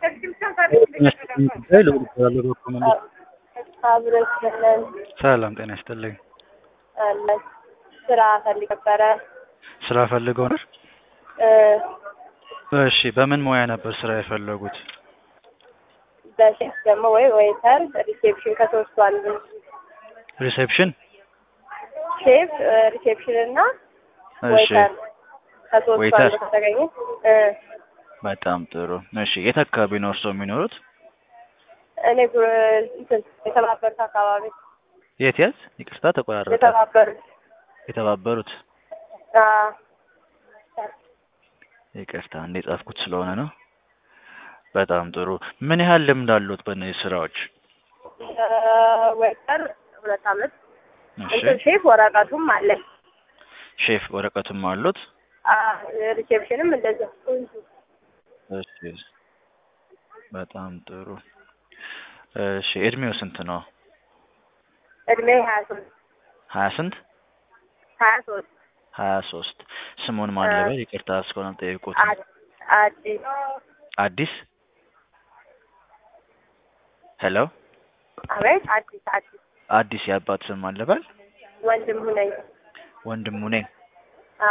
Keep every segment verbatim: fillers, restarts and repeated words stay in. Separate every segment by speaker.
Speaker 1: ሰላም ጤና ይስጥልኝ።
Speaker 2: አለ ስራ ፈልግ ነበረ።
Speaker 1: ስራ ፈልገው ነበር?
Speaker 2: እ
Speaker 1: እሺ በምን ሙያ ነበር ስራ የፈለጉት?
Speaker 2: በሼፍ ደግሞ ወይ ዌይተር ሪሴፕሽን ከሶስቱ አንዱ።
Speaker 1: ሪሴፕሽን
Speaker 2: ሼፍ ሪሴፕሽን እና
Speaker 1: እሺ
Speaker 2: ዌይተር ከሶስቱ
Speaker 1: ዌይተር
Speaker 2: አንዱ ከተገኘ እ
Speaker 1: በጣም ጥሩ። እሺ የት አካባቢ ነው እርስዎ የሚኖሩት?
Speaker 2: እኔ ጉ- እንትን የተባበሩት አካባቢ
Speaker 1: የት የት? ይቅርታ ተቆራረጠ።
Speaker 2: የተባበሩት
Speaker 1: የተባበሩት
Speaker 2: አ
Speaker 1: ይቅርታ እንደ ጻፍኩት ስለሆነ ነው። በጣም ጥሩ። ምን ያህል ልምድ አሉት በእነዚህ ስራዎች?
Speaker 2: እ ዌይተር ሁለት አመት
Speaker 1: እሺ
Speaker 2: እንትን ሼፍ ወረቀቱም አለኝ።
Speaker 1: ሼፍ ወረቀቱም አሉት?
Speaker 2: አ ሪሴፕሽንም እንደዛ።
Speaker 1: እሺ በጣም ጥሩ። እሺ እድሜው ስንት ነው?
Speaker 2: እድሜ ሀያ ሶስት
Speaker 1: ሀያ ስንት?
Speaker 2: ሀያ ሶስት
Speaker 1: ሀያ ሶስት ስሙን ማን
Speaker 2: አ
Speaker 1: ልበል? ይቅርታ እስካሁን አልጠየቁትም።
Speaker 2: አ- አዲስ
Speaker 1: አዲስ ሄሎ
Speaker 2: አቤት አዲስ አዲስ
Speaker 1: አዲስ የአባት ስም ማን ልበል?
Speaker 2: ወንድሙ ነኝ።
Speaker 1: ወንድሙ ነኝ።
Speaker 2: አ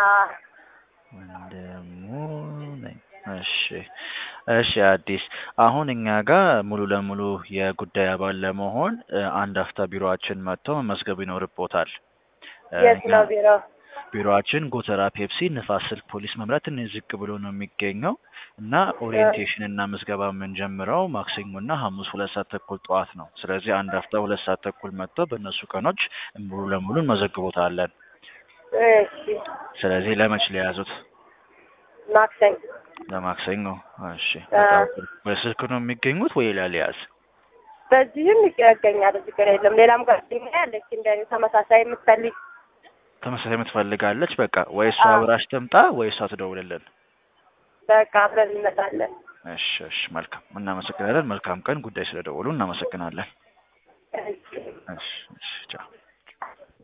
Speaker 1: ወንድሙ ነኝ። እሺ እሺ አዲስ አሁን እኛ ጋር ሙሉ ለሙሉ የጉዳይ አባል ለመሆን እ፣ አንድ አፍታ ቢሮአችን መጥተው መመዝገብ ይኖርቦታል። እ፣
Speaker 2: የት
Speaker 1: እኛ
Speaker 2: ነው ቢሮ?
Speaker 1: ቢሮአችን ጎተራ ፔፕሲ ንፋስ ስልክ ፖሊስ መምራት ትንሽ ዝቅ ብሎ ነው የሚገኘው እና
Speaker 2: እ
Speaker 1: ኦሪየንቴሽን እና ምዝገባ የምንጀምረው ማክሰኞ እና ሐሙስ ሁለት ሰዓት ተኩል ጠዋት ነው። ስለዚህ አንድ አፍታ ሁለት ሰዓት ተኩል መጥተው በእነሱ ቀኖች ሙሉ ለሙሉ እንመዘግቦታለን።
Speaker 2: እሺ
Speaker 1: ስለዚህ ለመች ሊያዙት?
Speaker 2: ማክሰኞ።
Speaker 1: ለማክሰኞ። እሺ
Speaker 2: አ
Speaker 1: በጣም ጥሩ። በስልክ ነው የሚገኙት ወይ ሌላ ሊያዝ?
Speaker 2: በዚህም ይገኛል፣ ችግር የለም። ሌላም ጓደኛ ያለች እንደኔ ተመሳሳይ የምትፈልግ
Speaker 1: ተመሳሳይ የምትፈልጋለች። በቃ ወይ እሷ
Speaker 2: አ
Speaker 1: አብራሽ ትምጣ ወይ እሷ ትደውልልን።
Speaker 2: በቃ አብረን እንመጣለን።
Speaker 1: እሺ እሺ መልካም እናመሰግናለን። መልካም ቀን። ጉዳይ ስለደወሉ እናመሰግናለን።
Speaker 2: እሺ
Speaker 1: እሺ እሺ ቻው።